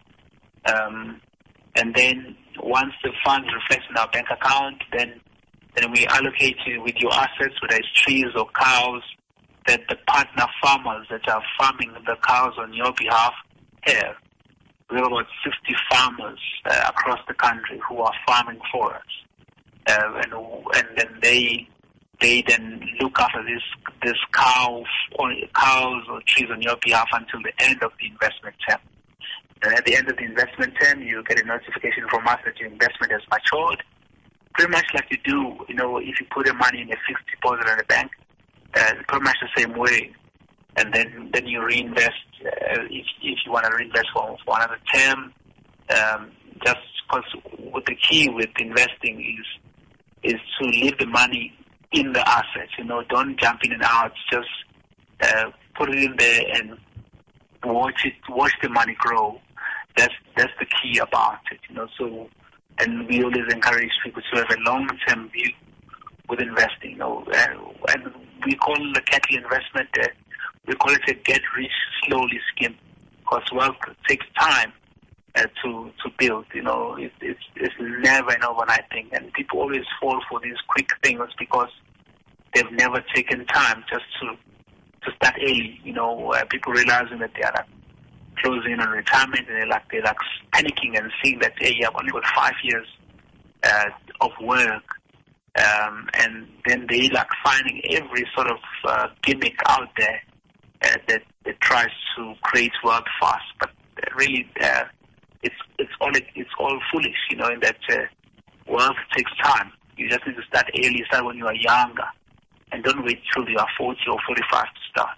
F: Um, and then once the funds reflect in our bank account, then then we allocate you with your assets, whether it's trees or cows, that the partner farmers that are farming the cows on your behalf have. We have about sixty farmers uh, across the country who are farming for us, uh, and and then they they then look after this this cow or cows or trees on your behalf until the end of the investment term. And at the end of the investment term, you get a notification from us that your investment has matured. Pretty much like you do, you know, if you put your money in a fixed deposit in a bank, uh, pretty much the same way. And then, then you reinvest, uh, if, if you want to reinvest for, for another term. Um, just because what the key with investing is, is to leave the money in the assets, you know, don't jump in and out, just uh, put it in there and watch it, watch the money grow. That's that's the key about it, you know. So, and we always encourage people to have a long-term view with investing. You know, and, and we call the cattle investment, uh, we call it a get rich slowly scheme, because wealth takes time uh, to to build. You know, it, it's it's never an overnight thing, and people always fall for these quick things because they've never taken time just to to start early. You know, uh, people realizing that they are like closing on retirement, and they're like they're like panicking and seeing that, hey, I've only got five years uh, of work, um, and then they like finding every sort of uh, gimmick out there uh, that that tries to create wealth fast, but really uh, it's it's all it's all foolish, you know. In that uh, wealth takes time. You just need to start early, start when you are younger, and don't wait till you are forty or forty-five to start.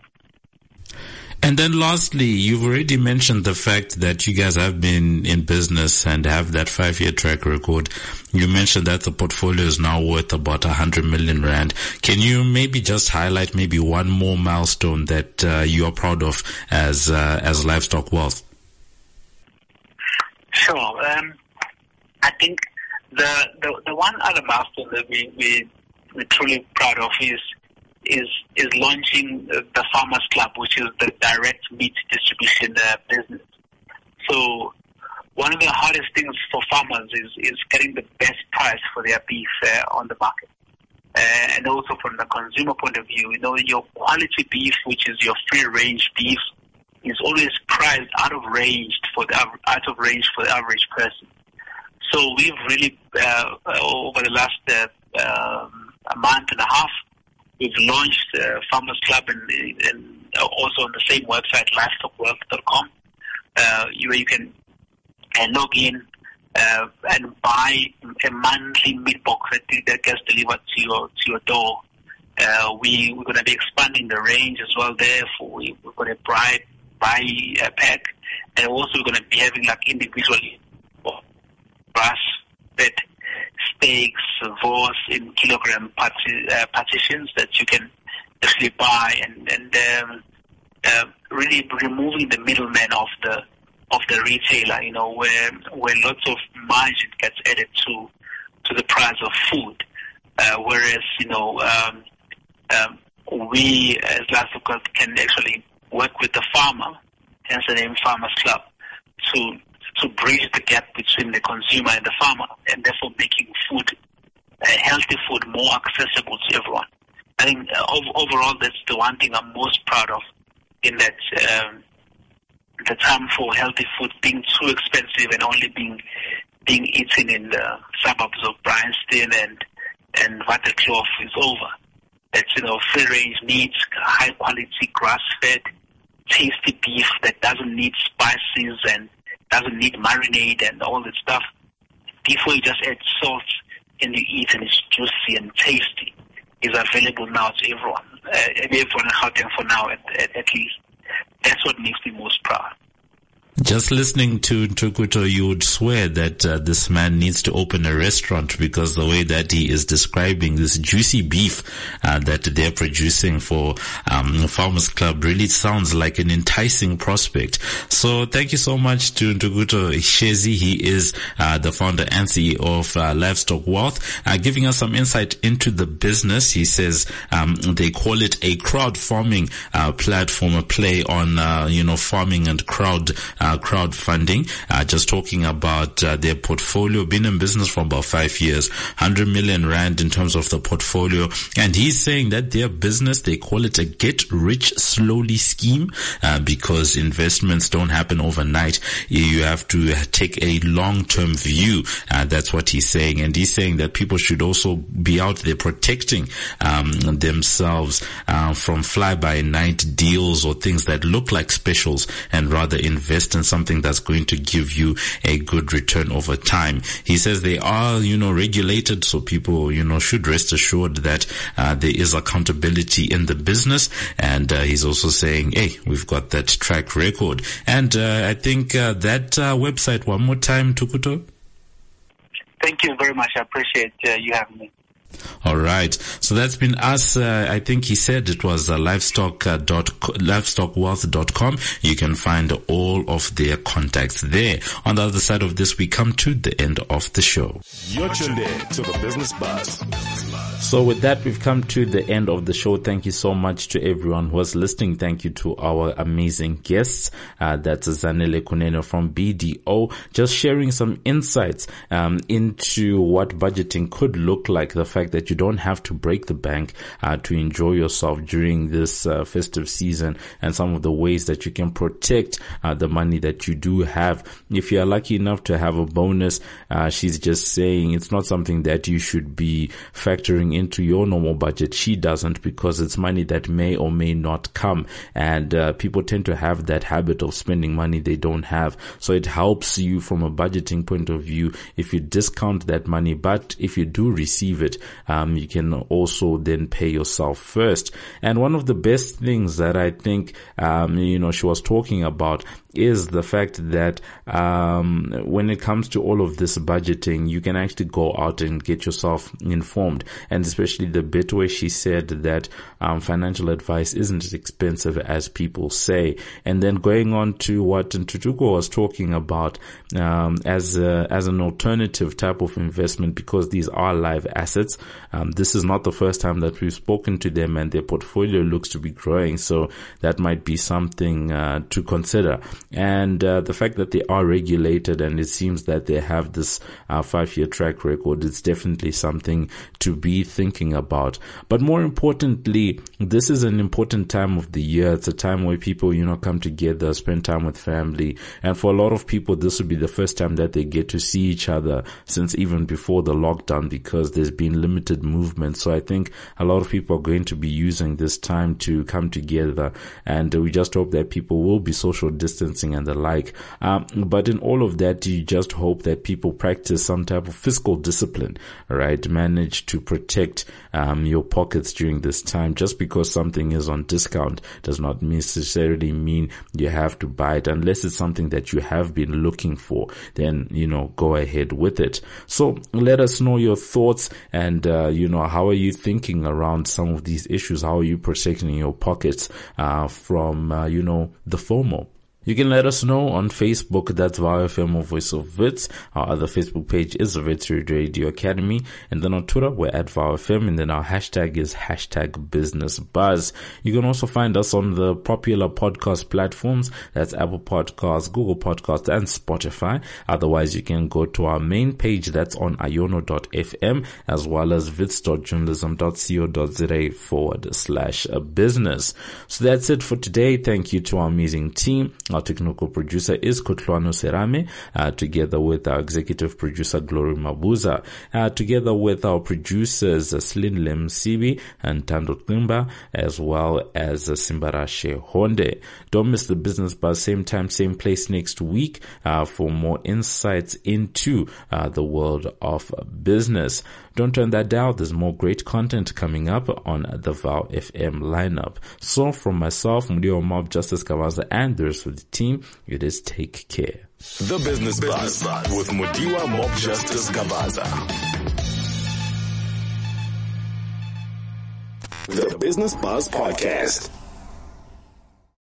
B: And then lastly, you've already mentioned the fact that you guys have been in business and have that five-year track record. You mentioned that the portfolio is now worth about one hundred million rand. Can you maybe just highlight maybe one more milestone that uh, you are proud of as uh, as Livestock Wealth?
F: Sure. Um, I think the, the the one other milestone that we we we're truly proud of is is is launching the Farmers Club, which is the direct meat distribution uh, business. So one of the hardest things for farmers is, is getting the best price for their beef uh, on the market. Uh, and also from the consumer point of view, you know, your quality beef, which is your free-range beef, is always priced out of range for the out of range for the average person. So we've really uh, over the last uh, um, a month and a half, we've launched uh, Farmers Club and, and also on the same website, livestock wealth dot com, uh, where you can uh, log in uh, and buy a monthly meat box that, that gets delivered to your to your door. Uh, we we're going to be expanding the range as well. There, for we, we're going to buy buy a pack, and also we're going to be having like individually grass-fed steaks, vors in kilogram parti- uh, partitions that you can actually buy, and and um, uh, really removing the middleman of the of the retailer. You know, where where lots of margin gets added to to the price of food, uh, whereas you know um, um, we as livestock can actually work with the farmer, hence the name Farmers Club, to to bridge the gap between the consumer and the farmer, and therefore making food, uh, healthy food, more accessible to everyone. I think uh, ov- overall that's the one thing I'm most proud of, in that um, the time for healthy food being too expensive and only being being eaten in the suburbs of Bryanston and and Waterkloof is over. That's, you know, free-range meat, high-quality grass-fed, tasty beef that doesn't need spices and doesn't need marinade and all that stuff. Before you just add salt and you eat, and it's juicy and tasty, is available now to everyone. Uh, everyone in Gauteng for now, at, at, at least. That's what makes me most proud.
B: Just listening to Ntukuto, you would swear that uh, this man needs to open a restaurant, because the way that he is describing this juicy beef uh, that they're producing for um, Farmers Club really sounds like an enticing prospect. So thank you so much to Ntukuto Shezi. He is uh, the founder and C E O of uh, Livestock Wealth, uh, giving us some insight into the business. He says um, they call it a crowd farming uh, platform, a play on uh, you know farming and crowd Uh, crowdfunding, uh, just talking about uh, their portfolio, been in business for about five years, one hundred million rand in terms of the portfolio. And he's saying that their business, they call it a get rich slowly scheme, uh, because investments don't happen overnight. You have to take a long-term view. Uh, that's what he's saying. And he's saying that people should also be out there protecting um, themselves uh, from fly-by-night deals or things that look like specials, and rather invest in something that's going to give you a good return over time. He says they are, you know, regulated, so people, you know, should rest assured that uh, there is accountability in the business. And uh, he's also saying, hey, we've got that track record. And uh, I think uh, that uh, website, one more time, Tukuto.
F: Thank you very much. I appreciate uh, you having me.
B: All right. So that's been us. Uh, I think he said it was uh, livestock uh, dot livestock wealth dot com. You can find all of their contacts there. On the other side of this, we come to the end of the show.
A: You're tuned in to the Business Buzz.
B: So with that, we've come to the end of the show. Thank you so much to everyone who was listening. Thank you to our amazing guests. Uh, that's Zanele Kunene from B D O, just sharing some insights um, into what budgeting could look like. The fact that you don't have to break the bank uh, to enjoy yourself during this uh, festive season, and some of the ways that you can protect uh, the money that you do have. If you are lucky enough to have a bonus, uh, she's just saying it's not something that you should be factoring into your normal budget. She doesn't, because it's money that may or may not come, and uh, people tend to have that habit of spending money they don't have. So it helps you from a budgeting point of view if you discount that money, but if you do receive it, Um, you can also then pay yourself first. And one of the best things that I think, um, you know, she was talking about is the fact that um, when it comes to all of this budgeting, you can actually go out and get yourself informed. And and especially the bit where she said that um, financial advice isn't as expensive as people say. And then going on to what Ntuthuko was talking about um, as a, as an alternative type of investment, because these are live assets. Um, this is not the first time that we've spoken to them, and their portfolio looks to be growing. So that might be something uh, to consider. And uh, the fact that they are regulated and it seems that they have this uh, five-year track record, it's definitely something to be thinking about. But more importantly, this is an important time of the year. It's a time where people, you know, come together, spend time with family. And for a lot of people, this would be the first time that they get to see each other since even before the lockdown, because there's been limited movement. So I think a lot of people are going to be using this time to come together, and we just hope that people will be social distancing and the like. Um, but in all of that, you just hope that people practice some type of fiscal discipline, right? Manage to protect um, your pockets during this time. Just because something is on discount does not necessarily mean you have to buy it, unless it's something that you have been looking for. Then, you know, go ahead with it. So let us know your thoughts, and uh, you know, how are you thinking around some of these issues? How are you protecting your pockets uh, from uh, you know, the FOMO? You can let us know on Facebook. That's VOW F M or Voice of Wits. Our other Facebook page is Wits Radio Academy. And then on Twitter, we're at VOW F M. And then our hashtag is hashtag Business Buzz. You can also find us on the popular podcast platforms. That's Apple Podcasts, Google Podcasts, and Spotify. Otherwise, you can go to our main page. That's on iono dot f m, as well as wits dot journalism dot co dot za forward slash business. So that's it for today. Thank you to our amazing team. Our technical producer is Kutlwano Serame, uh, together with our executive producer Glory Mabuza, uh, together with our producers uh, Slin Lem Sibi and Tando Timba, as well as uh, Simbarashe Honde. Don't miss the Business Buzz, same time, same place next week, uh, for more insights into uh, the world of business. Don't turn that down. There's more great content coming up on the VOW F M lineup. So from myself, Mudiwa Mob Justice Kawaza, and the rest of the team, it is take care.
A: The Business Buzz with Mudiwa Mob Justice Kawaza. The Business Buzz Podcast.